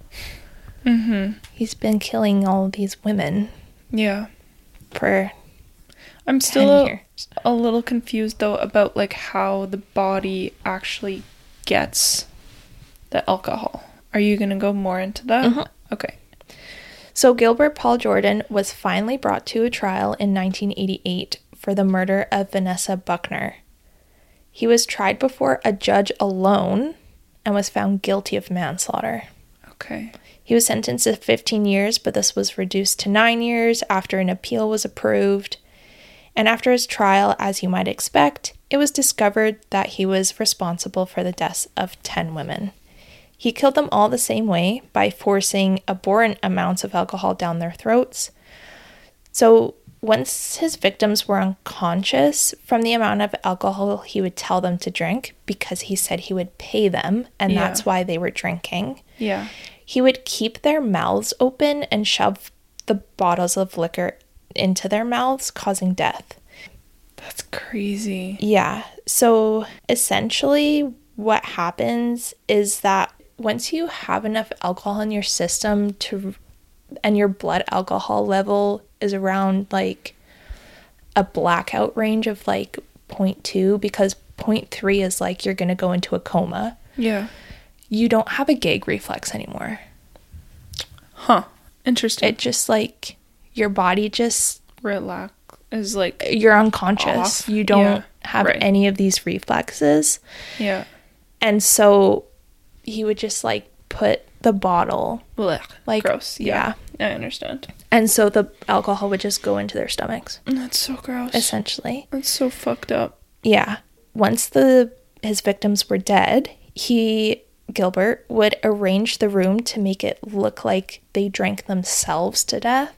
Mm-hmm. he's been killing all of these women Yeah. for I'm ten still a, years. a little confused though about like how the body actually gets the alcohol. Are you going to go more into that? Mm-hmm. Okay. So Gilbert Paul Jordan was finally brought to a trial in nineteen eighty-eight for the murder of Vanessa Buckner. He was tried before a judge alone and was found guilty of manslaughter. Okay. He was sentenced to fifteen years, but this was reduced to nine years after an appeal was approved. And after his trial, as you might expect, it was discovered that he was responsible for the deaths of ten women. He killed them all the same way, by forcing abhorrent amounts of alcohol down their throats. So once his victims were unconscious from the amount of alcohol he would tell them to drink, because he said he would pay them, and Yeah. that's why they were drinking, Yeah. he would keep their mouths open and shove the bottles of liquor into their mouths, causing death. That's crazy. Yeah. So essentially what happens is that once you have enough alcohol in your system to, and your blood alcohol level is around like a blackout range of like zero point two, because zero point three is like you're going to go into a coma. Yeah. You don't have a gag reflex anymore. Huh. Interesting. It just like your body just, Relax is like, you're unconscious. Off. You don't Yeah, have right. any of these reflexes. yeah. And so he would just like put the bottle, Blech. like, Gross. yeah. I understand. And so the alcohol would just go into their stomachs, That's so gross. essentially. That's so fucked up. Yeah. Once the his victims were dead, he, Gilbert, would arrange the room to make it look like they drank themselves to death,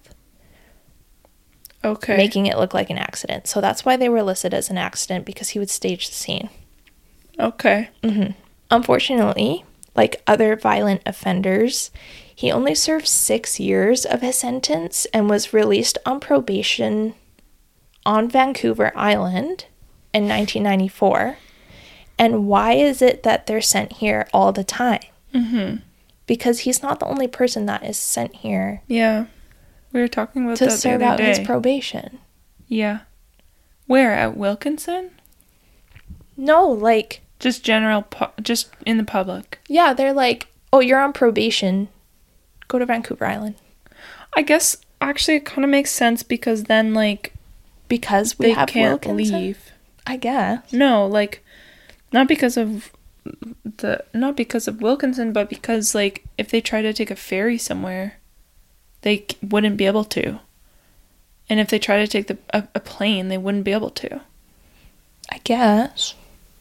Okay. making it look like an accident. So that's why they were listed as an accident, because he would stage the scene. Okay. Mm-hmm. Unfortunately, like other violent offenders, he only served six years of his sentence and was released on probation on Vancouver Island in nineteen ninety-four. And why is it that they're sent here all the time? Mm-hmm. Because he's not the only person that is sent here Yeah. We were talking about to that the serve other out day. his probation. Yeah. Where? At Wilkinson? No, like, Just general, pu- just in the public. yeah, they're like, oh, you're on probation. Go to Vancouver Island. I guess, actually, it kind of makes sense because then, like, Because we they have can't Wilkinson? leave. I guess. No, like, not because of the, not because of Wilkinson, but because, like, if they try to take a ferry somewhere, they c- wouldn't be able to. And if they try to take the a, a plane, they wouldn't be able to. I guess.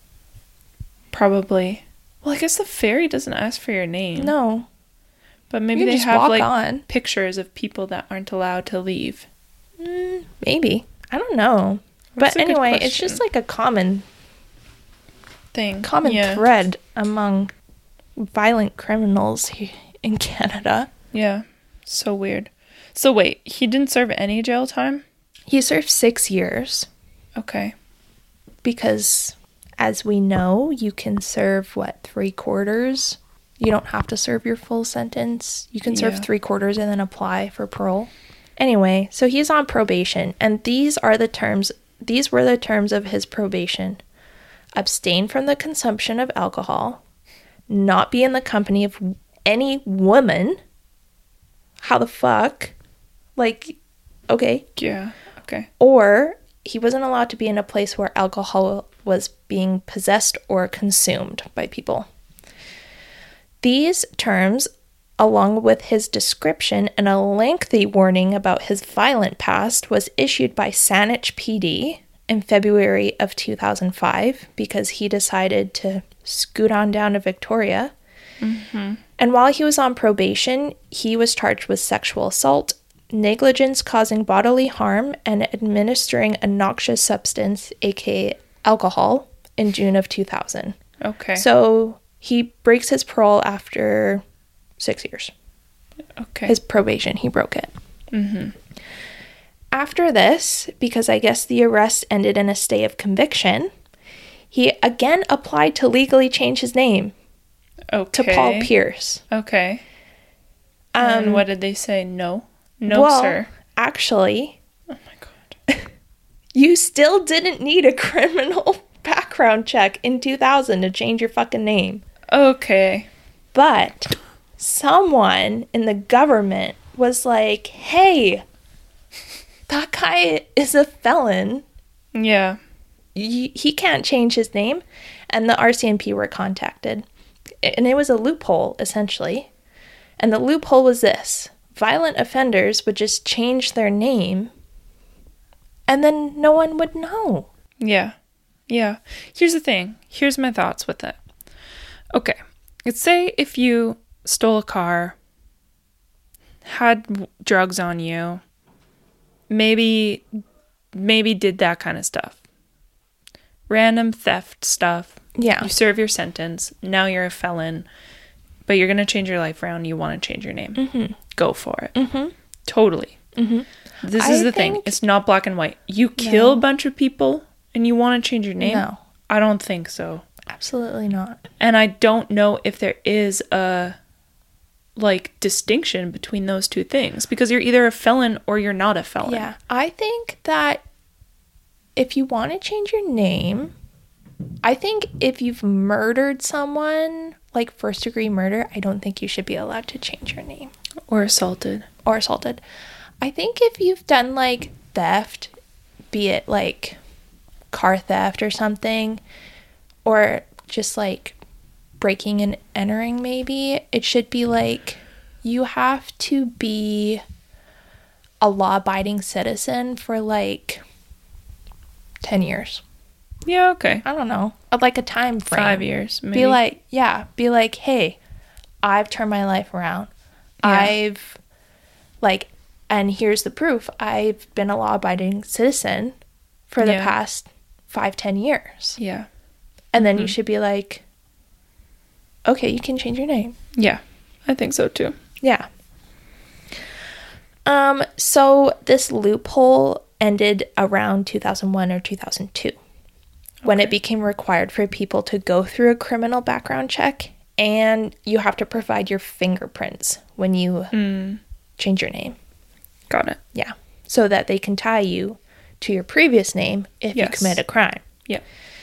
Probably. Well, I guess the ferry doesn't ask for your name. No. But maybe You they just have, walk like, on. pictures of people that aren't allowed to leave. Mm, maybe. I don't know. That's but a good anyway, it's just question. like a common Thing. common yeah. thread among violent criminals he- in Canada. Yeah. So weird. So wait, he didn't serve any jail time? He served six years Okay. because, as we know, you can serve, what, three quarters? You don't have to serve your full sentence. You can serve Yeah. three quarters and then apply for parole. Anyway, so he's on probation, and these are the terms, these were the terms of his probation. Abstain from the consumption of alcohol, not be in the company of any woman. How the fuck? Like, okay. Yeah. Okay. Or he wasn't allowed to be in a place where alcohol was being possessed or consumed by people. These terms, along with his description and a lengthy warning about his violent past, was issued by Saanich P D in February of two thousand five because he decided to scoot on down to Victoria. Mm-hmm. And while he was on probation, he was charged with sexual assault, negligence causing bodily harm, and administering a noxious substance, aka alcohol, in June of two thousand. Okay. So he breaks his parole after six years. okay. His probation, he broke it. Mm-hmm. After this, because I guess the arrest ended in a stay of conviction, he again applied to legally change his name Okay. to Paul Pierce. Okay. Um, and what did they say? No. No, well, sir. Actually, Oh my god. you still didn't need a criminal background check in two thousand to change your fucking name. Okay. But someone in the government was like, hey, that guy is a felon. Yeah. He, he can't change his name. And the R C M P were contacted. And it was a loophole, essentially. And the loophole was this. Violent offenders would just change their name, and then no one would know. Yeah. Yeah. Here's the thing. Here's my thoughts with it. Okay. Let's say if you stole a car, had drugs on you, maybe, maybe did that kind of stuff. Random theft stuff. Yeah. You serve your sentence. Now you're a felon, but you're going to change your life around. You want to change your name. Mm-hmm. Go for it. Mm-hmm. Totally. Mm-hmm. This I is the think... thing. It's not black and white. You kill No. a bunch of people and you want to change your name? No. I don't think so. Absolutely not. And I don't know if there is a, like, distinction between those two things. Because you're either a felon or you're not a felon. Yeah. I think that if you want to change your name, I think if you've murdered someone, like first degree murder, I don't think you should be allowed to change your name. Or assaulted. Or assaulted. I think if you've done like theft, be it like car theft or something, or just like breaking and entering maybe, it should be like you have to be a law-abiding citizen for like ten years. Yeah, okay. I don't know. Like a time frame. Five years, maybe. Be like, yeah, be like, hey, I've turned my life around. Yeah. I've, like, and here's the proof. I've been a law-abiding citizen for the Yeah. past five, ten years. Yeah. And then you Mhm. should be like, okay, you can change your name. Yeah. I think so, too. Yeah. Um. So this loophole ended around two thousand one or two thousand two. When it became required for people to go through a criminal background check, and you have to provide your fingerprints when you Mm. change your name. Got it. Yeah. So that they can tie you to your previous name if Yes. you commit a crime. Yeah.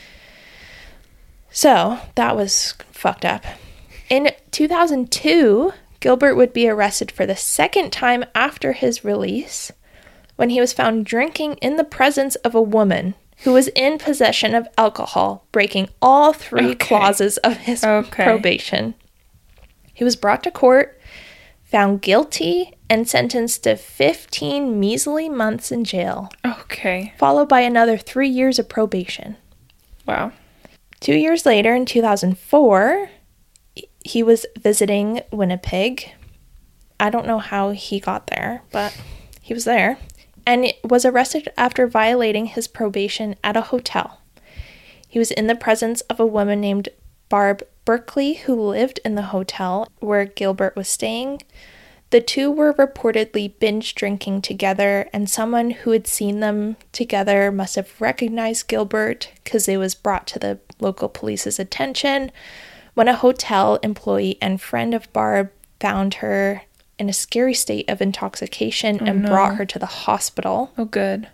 So that was fucked up. In two thousand two, Gilbert would be arrested for the second time after his release when he was found drinking in the presence of a woman who was in possession of alcohol, breaking all three Okay. clauses of his Okay. probation. He was brought to court, found guilty, and sentenced to fifteen measly months in jail, Okay. followed by another three years of probation. Wow. Two years later, in two thousand four, he was visiting Winnipeg. I don't know how he got there, but he was there. And was arrested after violating his probation at a hotel. He was in the presence of a woman named Barb Berkeley, who lived in the hotel where Gilbert was staying. The two were reportedly binge drinking together, and someone who had seen them together must have recognized Gilbert because it was brought to the local police's attention when a hotel employee and friend of Barb found her in a scary state of intoxication Oh, and no. brought her to the hospital. Oh, good.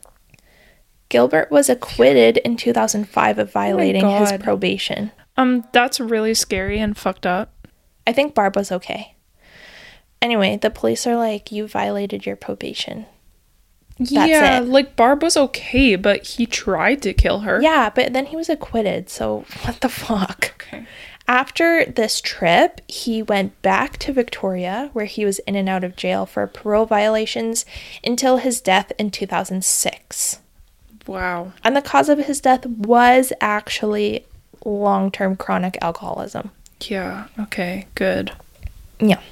Gilbert was acquitted in two thousand five of violating his God. probation. Um, that's really scary and fucked up. I think Barb was okay. Anyway, the police are like, you violated your probation. That's yeah, it. like Barb was okay, but he tried to kill her. Yeah, but then he was acquitted, so what the fuck? Okay. After this trip, he went back to Victoria, where he was in and out of jail for parole violations until his death in two thousand six. Wow. And the cause of his death was actually long-term chronic alcoholism. Yeah. Okay. Good. Yeah.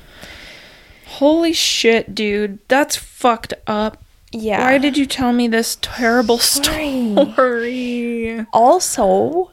Holy shit, dude. That's fucked up. Yeah. Why did you tell me this terrible Sorry. story? Also,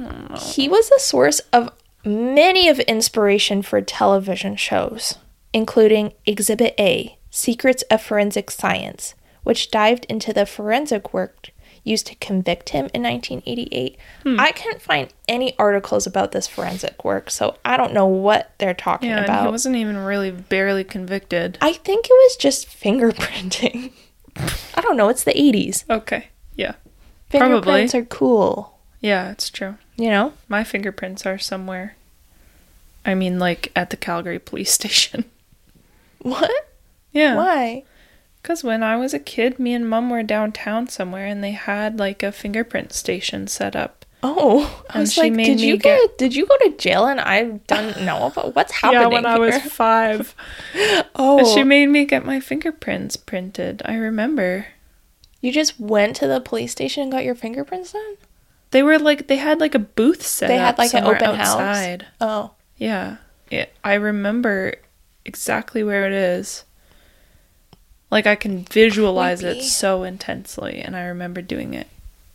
he was a source of many of inspiration for television shows, including Exhibit A, Secrets of Forensic Science, which dived into the forensic work used to convict him in nineteen eighty-eight. Hmm. I couldn't find any articles about this forensic work, so I don't know what they're talking Yeah, and about. he wasn't even really barely convicted. I think it was just fingerprinting. I don't know, it's the eighties. Okay. Yeah. Fingerprints Probably. are cool, Yeah, it's true. you know? My fingerprints are somewhere. I mean, like, at the Calgary police station. What? Yeah. Why? Because when I was a kid, me and Mom were downtown somewhere, and they had, like, a fingerprint station set up. Oh, I And was she like, made did me you get- go? Did you go to jail? And I don't know about what's happening. Yeah, when I was here? five. Oh, She made me get my fingerprints printed. I remember. you just went to the police station and got your fingerprints done? They were like, they had like a booth set They up had like an somewhere open outside. house. Oh, Yeah. It, I remember exactly where it is. Like, I can visualize Creepy. it so intensely, and I remember doing it.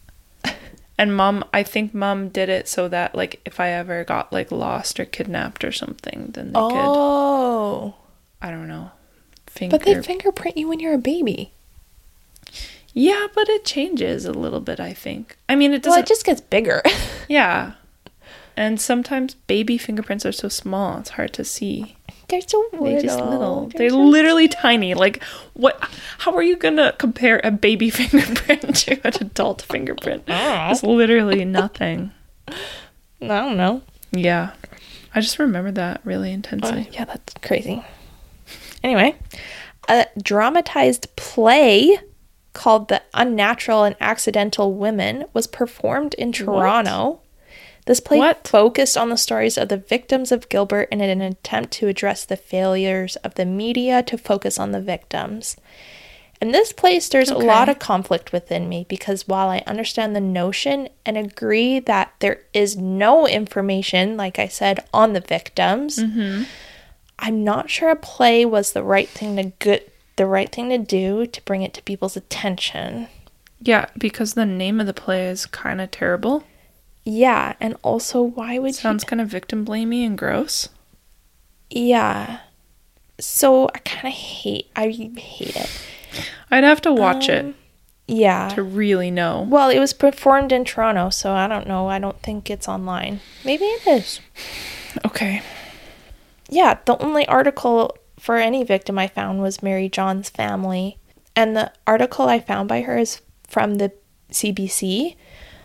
And Mom, I think Mom did it so that, like, if I ever got, like, lost or kidnapped or something, then they could, oh. I don't know, finger... But they fingerprint you when you're a baby. Yeah, but it changes a little bit, I think. I mean, it Well, doesn't... it just gets bigger. Yeah. And sometimes baby fingerprints are so small, it's hard to see. They're so little. They're just little. They're, so literally tiny. Like, what? How are you gonna compare a baby fingerprint to an adult fingerprint? It's literally nothing. I don't know. Yeah. I just remember that really intensely. Uh, yeah, that's crazy. Anyway, a dramatized play called The Unnatural and Accidental Women was performed in Toronto. This play What? focused on the stories of the victims of Gilbert in an attempt to address the failures of the media to focus on the victims. In this place, there's Okay. a lot of conflict within me because while I understand the notion and agree that there is no information, like I said, on the victims, Mm-hmm. I'm not sure a play was the right thing to good, the right thing to do to bring it to people's attention. Yeah, because the name of the play is kind of terrible. Yeah, and also why would Sounds kind of victim blamey and gross. you? Yeah. So I kind of hate. I hate it. I'd have to watch Um, it Yeah. to really know. Well, it was performed in Toronto, so I don't know. I don't think it's online. Maybe it is. Okay. Yeah, the only article for any victim I found was Mary John's family. And the article I found by her is from the C B C.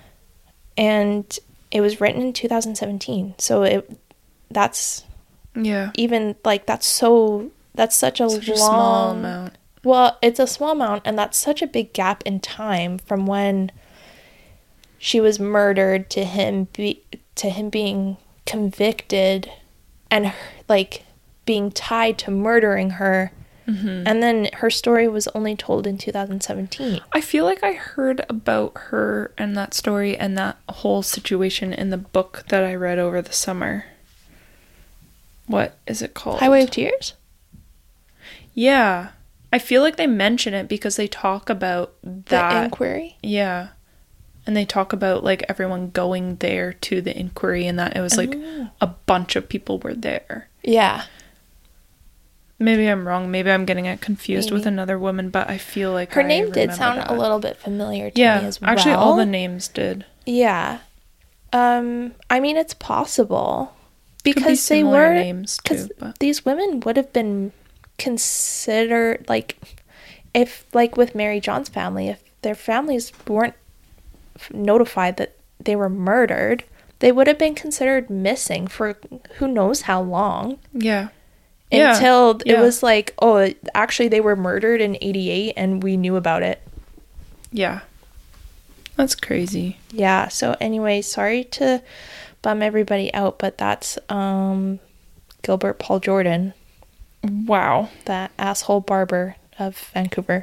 And it was written in two thousand seventeen. So it that's Yeah. even like that's so that's such a Such long a small amount. Well, it's a small amount, and that's such a big gap in time from when she was murdered to him be, to him being convicted and her, like being tied to murdering her. Mm-hmm. And then her story was only told in two thousand seventeen. I feel like I heard about her and that story and that whole situation in the book that I read over the summer. What is it called? Highway of Tears? Yeah. I feel like they mention it because they talk about The that. Inquiry? Yeah. And they talk about like everyone going there to the inquiry and that it was like Oh. a bunch of people were there. Yeah. Maybe I'm wrong. Maybe I'm getting it confused with Maybe. another woman, but I feel like Her I name did remember sound that. a little bit familiar to Yeah, me as well. actually, all the names did. Yeah. Um, I mean, it's possible. Could be Because they similar were... names Because too, but these women would have been considered, like, if, like with Mary John's family, if their families weren't f- notified that they were murdered, they would have been considered missing for who knows how long. yeah. Yeah, Until yeah. it was like, oh, actually they were murdered in eighty-eight and we knew about it. Yeah. That's crazy. Yeah, so anyway, sorry to bum everybody out, but that's um Gilbert Paul Jordan, Wow. that asshole barber of Vancouver.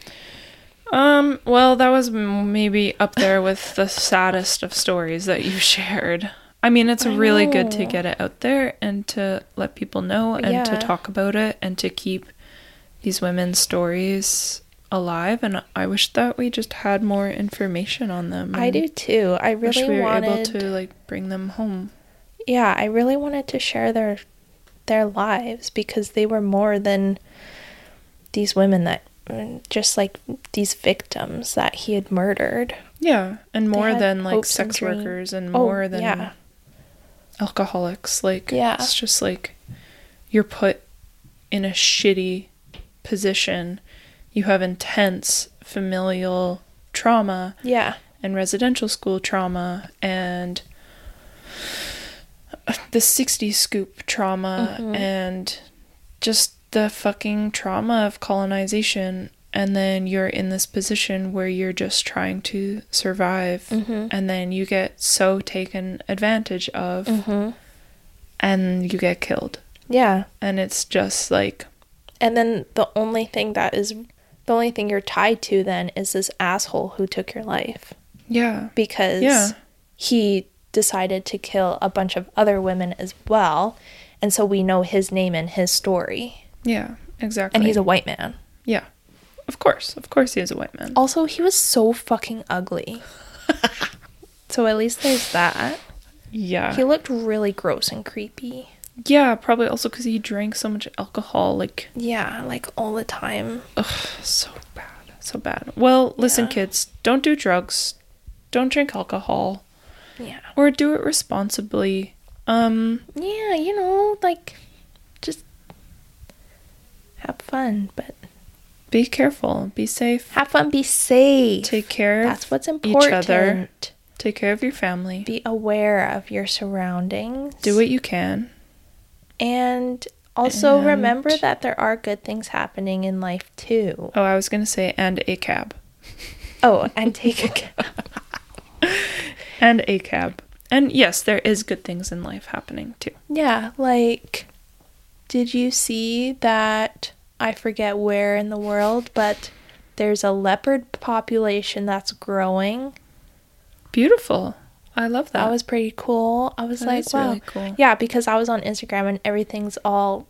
Um, well, that was m- maybe up there with the saddest of stories that you shared. I mean, it's I really good to know. get it out there and to let people know and Yeah. to talk about it and to keep these women's stories alive. And I wish that we just had more information on them. I and do too. I wish really we were wanted able to like bring them home. Yeah, I really wanted to share their their lives because they were more than these women that just like these victims that he had murdered. Yeah, and more had than like hopes and sex dreams. workers and Oh, more than yeah. alcoholics. Like, Yeah. it's just like you're put in a shitty position. You have intense familial trauma Yeah. and residential school trauma and the sixties scoop trauma Mhm. and just the fucking trauma of colonization. And then you're in this position where you're just trying to survive. Mhm. And then you get so taken advantage of Mhm. and you get killed. Yeah. And it's just like, And then the only thing that is, the only thing you're tied to then is this asshole who took your life. yeah. Because Yeah. he decided to kill a bunch of other women as well. And so we know his name and his story. Yeah, exactly. And he's a white man. Yeah. Of course. Of course he is a white man. Also, he was so fucking ugly. So at least there's that. Yeah. He looked really gross and creepy. Yeah, probably also because he drank so much alcohol. Like, Yeah, like all the time. ugh, so bad. So bad. Well, listen, Yeah. kids, don't do drugs. Don't drink alcohol. Yeah. Or do it responsibly. Um, Yeah, you know, like, just have fun, but be careful. Be safe. have fun, be safe. Take care That's of what's each important. other. Take care of your family. Be aware of your surroundings. Do what you can. And also And- remember that there are good things happening in life too. Oh, I was going to say, and a cab. Oh, and take a cab. And a cab. And yes, there is good things in life happening too. Yeah, like, did you see that? I forget where in the world, but there's a leopard population that's growing. Beautiful. I love that. That was pretty cool. I was That like, is wow. really cool. Yeah, because I was on Instagram and everything's all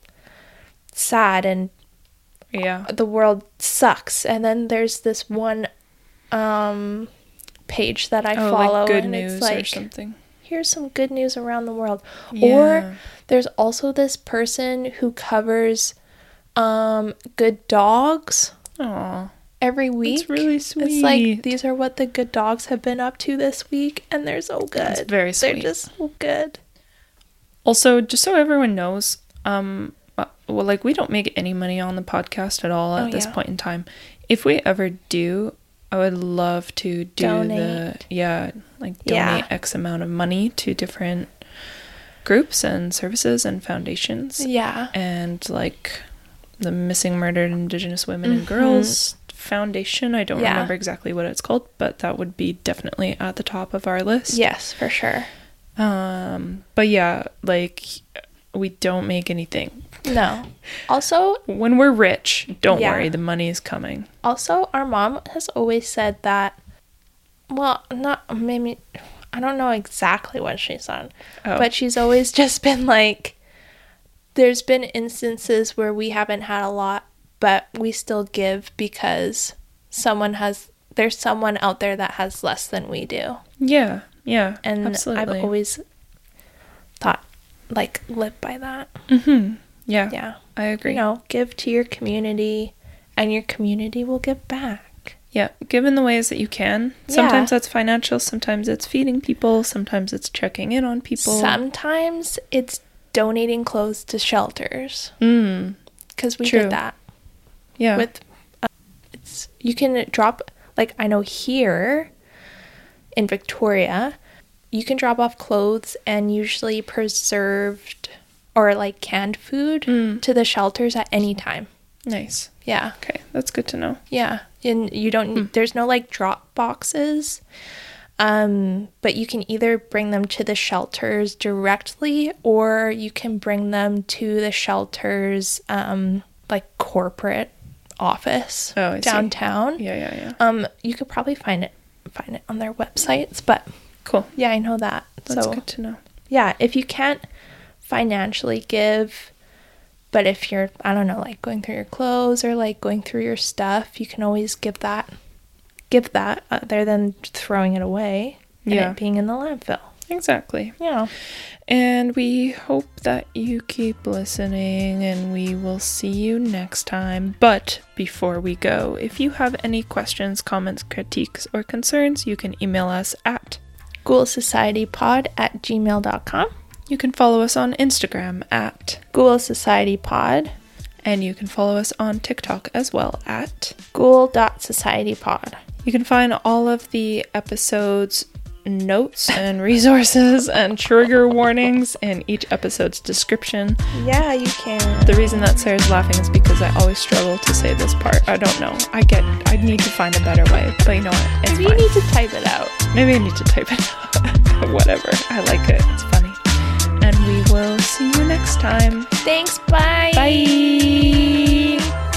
sad and Yeah. the world sucks. And then there's this one um page that I Oh, follow like good and news it's like, or something. here's some good news around the world. Yeah. Or there's also this person who covers um good dogs Aw, every week. that's really sweet. It's like, these are what the good dogs have been up to this week, and they're so good. That's very They're sweet. just so good. Also, just so everyone knows, um, uh, well, like we don't make any money on the podcast at all at Oh, this yeah. point in time. If we ever do, I would love to do Donate. the yeah, like Yeah. donate X amount of money to different groups and services and foundations. Yeah. And like the Missing Murdered Indigenous Women and Mhm. Girls Foundation. I don't Yeah. remember exactly what it's called, but that would be definitely at the top of our list. Yes, for sure. Um, but yeah, like we don't make anything. No. Also, When we're rich, don't Yeah. worry, the money is coming. also our mom has always said that, well, not maybe, I don't know exactly what she's done, Oh. but she's always just been like, there's been instances where we haven't had a lot, but we still give because someone has, there's someone out there that has less than we do. Yeah, yeah, And absolutely. I've always thought, like, live by that. Mm-hmm. Yeah, Yeah. I agree. You know, give to your community and your community will give back. Yeah, give in the ways that you can. Yeah. Sometimes that's financial, sometimes it's feeding people, sometimes it's checking in on people. Sometimes it's donating clothes to shelters Mm, because we True. did that yeah. with uh, it's you can drop, like, I know here in Victoria you can drop off clothes and usually preserved or like canned food Mm. to the shelters at any time. Nice. Yeah. Okay, that's good to know. Yeah, and you don't Hmm. there's no like drop boxes, um but you can either bring them to the shelters directly or you can bring them to the shelters um like corporate office Oh, I see. downtown. Yeah, yeah, yeah. Um you could probably find it find it on their websites, but Cool. yeah, I know that. That's so good to know. yeah, if you can't financially give, but if you're, I don't know, like going through your clothes or like going through your stuff, you can always give that, give that other than throwing it away and Yeah. it being in the landfill. Exactly. Yeah. And we hope that you keep listening and we will see you next time. But before we go, if you have any questions, comments, critiques, or concerns, you can email us at Ghoul Society Pod at gmail dot com. You can follow us on Instagram at, Ghoul Society Pod. and you can follow us on TikTok as well at. Ghoul dot Society Pod. You can find all of the episodes notes and resources and trigger warnings in each episode's description. Yeah, you can. The reason that Sarah's laughing is because I always struggle to say this part. I don't know. I get, I need to find a better way, but you know what? It's Maybe fine. you need to type it out. Maybe I need to type it out. Whatever. I like it. It's funny. And we will see you next time. Thanks. Bye. Bye.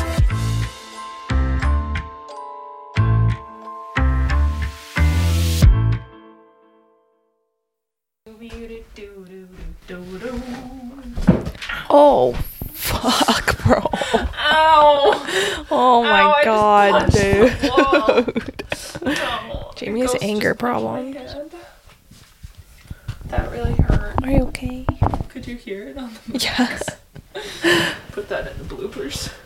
Oh, fuck, bro. Ow! Oh my Ow, I god, just dude. punched the wall. No, Jamie it has goes anger just above my problems. head. That really hurt. Are you okay? Could you hear it on the Yes. Put that in the bloopers.